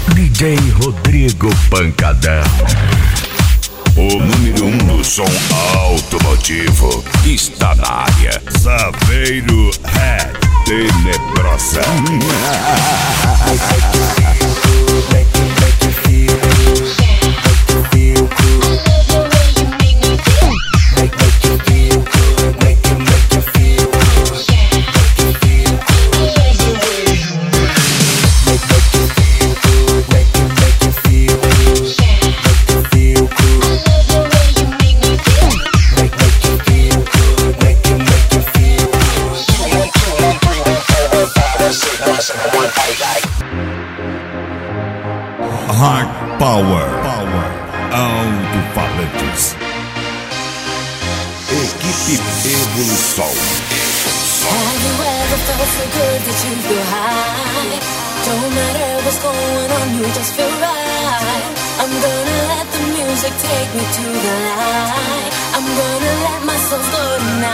DJ Rodrigo Pancadão. O número 1 do som automotivo está na área. Saveiro Red Tenebrosa. Hard Power Alto-Falantes. Equipe Evolução. Have you ever felt so good that you feel high? Don't matter what's going on, you just feel right. I'm gonna let the music take me to the light. I'm gonna let my soul go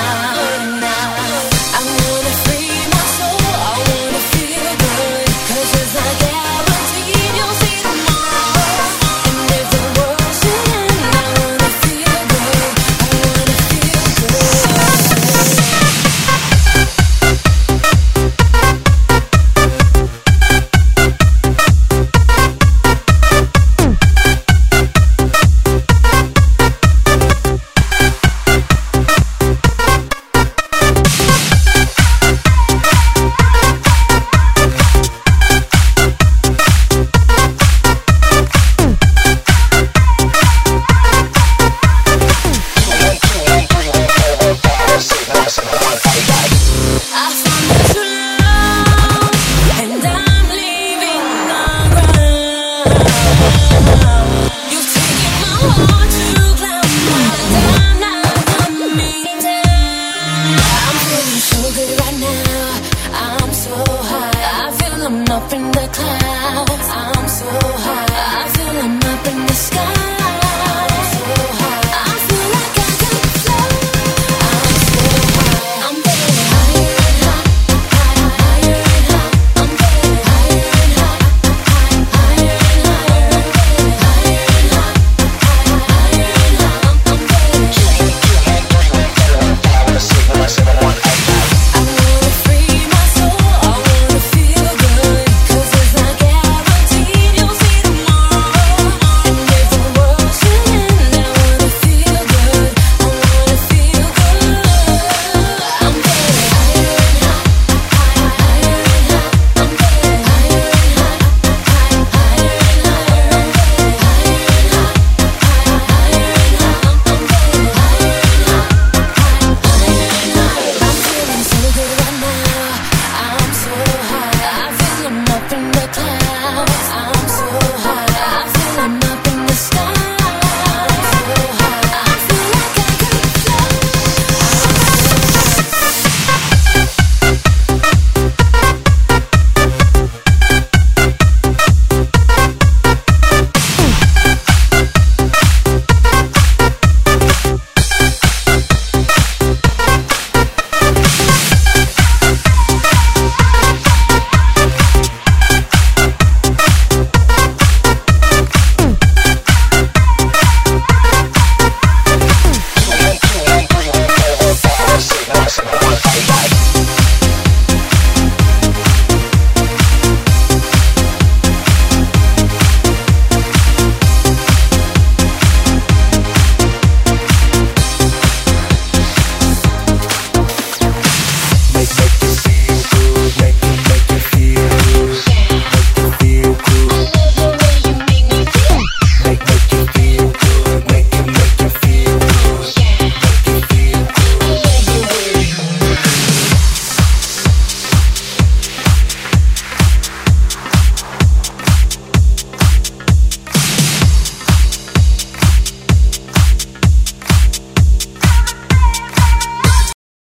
tonight. I wanna free my soul, I wanna feel good. 'Cause it's not guaranteed you'll see tomorrow. And if the world should end, I wanna feel good. I wanna feel good. Up in the clouds.